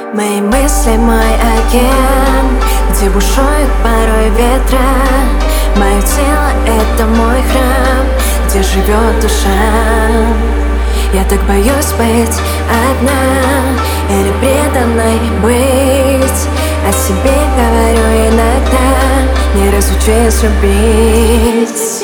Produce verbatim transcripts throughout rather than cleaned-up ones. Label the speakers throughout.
Speaker 1: Мои мысли, мой океан, где бушуют порой ветра. Мое тело — это мой храм, где живет душа. Я так боюсь быть одна или преданной быть. О себе говорю иногда, не разучусь любить.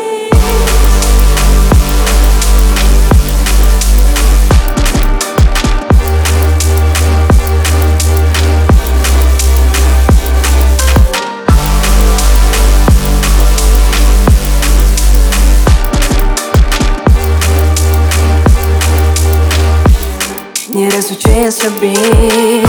Speaker 1: Не разучусь любить.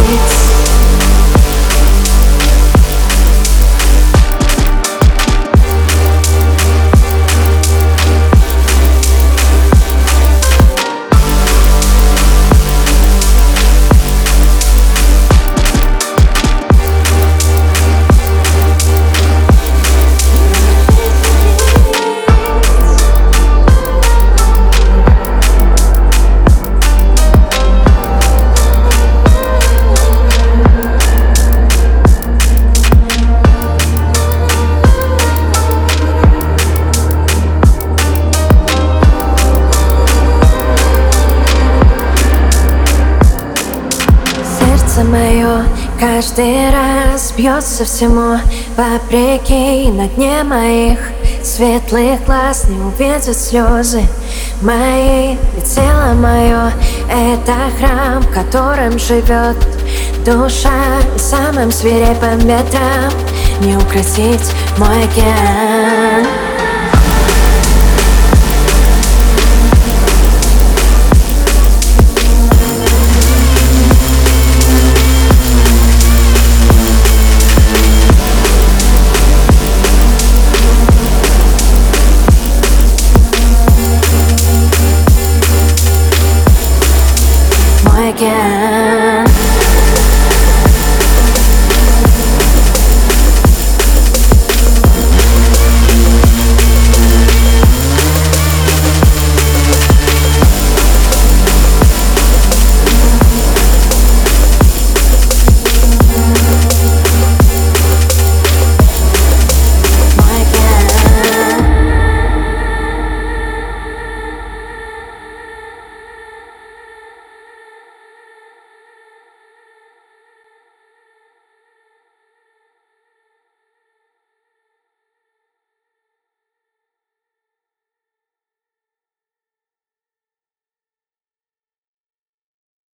Speaker 1: Сердце мое каждый раз бьется всему вопреки. На дне моих светлых глаз не увидят слезы мои. Ведь тело мое — это храм, в котором живет душа. И самым свирепым ветром не укротить мой океан.